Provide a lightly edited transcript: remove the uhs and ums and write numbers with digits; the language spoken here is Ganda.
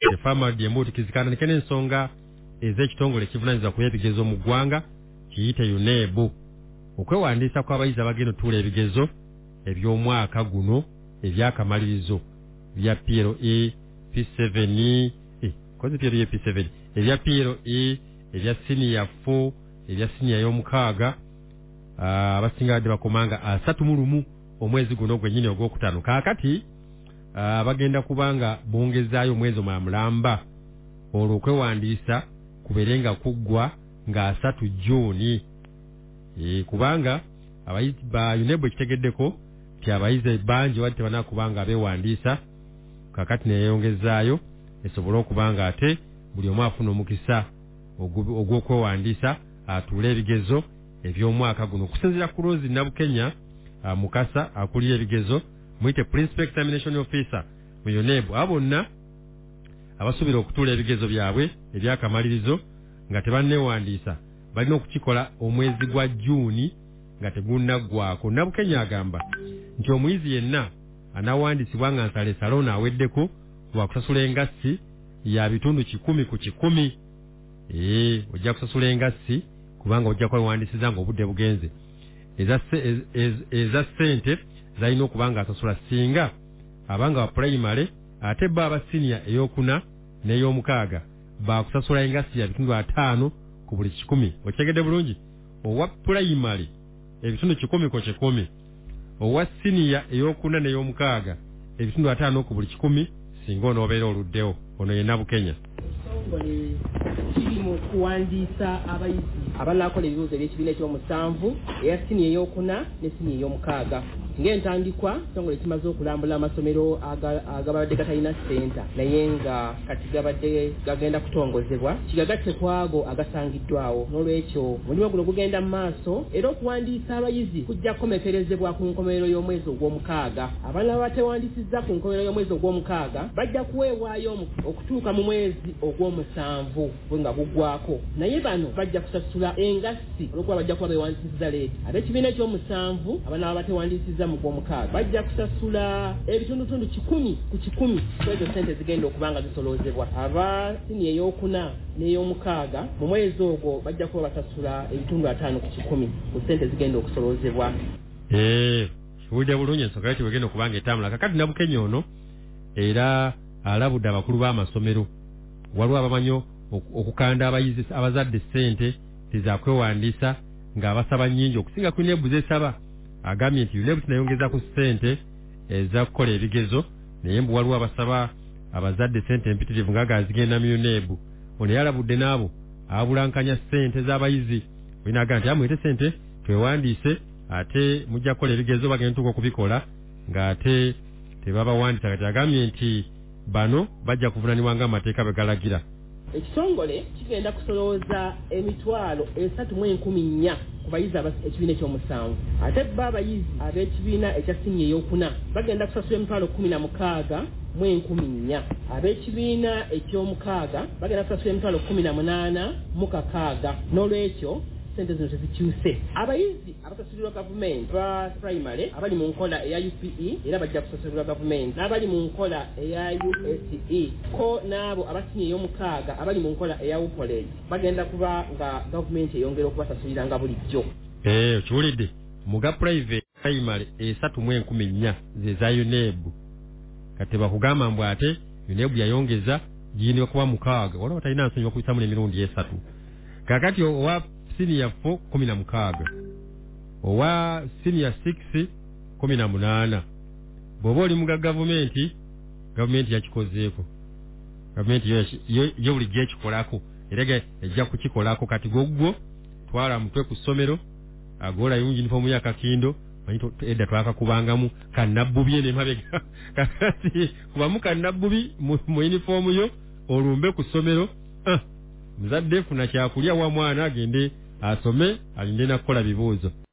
Farmer Diembo tukizikana nikene ensonga ez'ekitongole kivunanyizibwa ku ebigezo mu ggwanga kiyite UNEB. Okwewandiisa kw'abayizi abagenda otuula ebigezo eby'omwaka guno ebyakamalirizo bya PLE P7 kozi PLE P7 ebya PLE ebya senior 4 ebya senior y'omukaaga abasinga de bakomanga 31 omwezi guno gwennyini ogwokutaano. Kaakati bagenda kubanga bongezaayo omwezi omulamba olwo okwewandiisa kuberenga kuggwa nga 3 Juni. Kubanga abayizi ba UNEB ekitegeddeko ti abayizi bangi wali tebanakubanga abeewandiisa kakati neyongezaayo esobole okubanga ate buli omu afuna omukisa ogw'okwewandiisa atuule ebigezo eby'omwaka guno. Okusinziira ku Rose Nabukenya Mukasa akulira ebigezo muyite Principal Examination Officer mu UNEB, bonna abasuubira okutuula ebigezo byabwe ebyakamalirizo nga tebanneewandiisa balina okukikola omwezi gwa Juni nga tegunnaggwako. Nabukenya agamba nti omuyizi yenna anawandiisibwa nga nsaleesale ono aweddeko lwa kusasula engassi ya bitundu 10 ku 10. Ojja kusasula engassi kubanga ojja kwewandiisiza nga obudde bugenze. Eza ssente zalina okubanga asasula singa abanga wa primary ate bba aba senior ey'okuna n'ey'omukaaga bakusasula engassi ya bitundu 5 ku buli 10. Okitegedde bulungi? Owa primary ebitundu 10 ku 10, owa senior ey'okuna n'ey'omukaaga ebitundu 5 ku buli 10 singa onoobeera oluddewo. Ono ye Nabukenya. Kiri mu kuwandiisa abayizi abanakola ebibuuzo eby'ekibiina ekyomusanvu eya siniya ey'okuna ne siniya ey'omukaaga. Ng'entandikwa ekitongole kimaze okulambula amasomero agabadde gatalina ssenta naye nga kati gabadde gagenda kutongozebwa kigagatte ku ago agasangiddwawo. N'olwekyo omulimu guno gugenda mu maaso era okuwandiisa abayizi kujja kukomekerezebwa ku nkomerero y'omwezi ogw'omukaaga. Abaana batewandiisizza ku nkomerero y'omwezi ogw'omukaaga bajja kuweebwayo okutuuka mu mwezi ogw'omusanvu nga guggwako, naye bano bajja kusasula engassi olwokuba bajja kuba beewandiisizza leeti. Ab'ekibiina ekyomusanvu abana batewandiisizza mu gw'omukaaga bajja kusasula ebitundutundu 10 ku 10 kwezo ssente zigenda okubanga zisoloozebwa. Aba siniya ey'okuna n'ey'omukaaga mu mwezi ogwo bajja kuba basasula ebitundu 5 ku 10 ku ssente zigenda okusoloozebwa. Kiwulidde bulungi ensonga yaki bwegenda okubanga etambula. Kakati Nabukenya ono era alabudde abakulu b'amasomero waliwo abamanyi okukanda abayizi abazadde ssente tezakwewandiisa ng'abasaba nnyingi okusinga ku UNEB z'esaba. Agambye nti UNEB tinayongeza ku ssente eza kukola ebigezo naye mbu waliwo abasaba abazadde ssente empitirivu ng'agazigenda mu UNEB. Ono yalabudde n'abo ababulankanya ssente z'abayizi olina agamba nti amwete ssente twewandiise ate mujja kukola ebigezo bagenda tuka okubikola ng'ate tebabawandiisa. Kati agambye nti bano bajja kuvunaanibwa ng'amateeka bwe galagira. Ekitongole kigenda kusolooza emitwalo 3,400 ku bayizi ekibiina ekyomusanvu. Ate bba abayizi ab'ekibiina ekya siniya ey'okuna bagenda kusasula emitwalo 16,400. Ab'ekibiina eky'omukaaga bagenda kusasula emitwalo 18,600. N'olwekyo ssente zino tezikyuse. Abayizi abasasulirwa gavumenti ba primary abali mu nkola eya UPE era bajja kusasulirwa gavumenti, n'abali mu nkola eya USE ko n'abo abasiniya ey'omukaaga abali mu nkola eya college bagenda kuba nga gavumenti eyongera okubasasulira nga bulijjo. Okiwulidde? Muga private primary 3,400 ze za UNEB. Kati bakugamba mbu ate UNEB yayongeza giyinibwa kuba 6 waliwo batalina nsonyi bakubisamu n'emirundi 3. Kakati owa senior 4 16, owa senior 6 18. Bw'oba oli muga gavumenti yakikozeeko. Gavumenti yo buli gyekikolako era ejja kukikolako. Kati gogwo twala mutwe ku ssomero agola yunifomu ya kakindo manyi edda twakakubangamu kannabbubi n'emabega. Kati kubamu kannabbubi mu yunifomu yo olumbe ku ssomero. Muzadde funa kyakulya wa mwana agende asome alinde nakukola bibuuzo.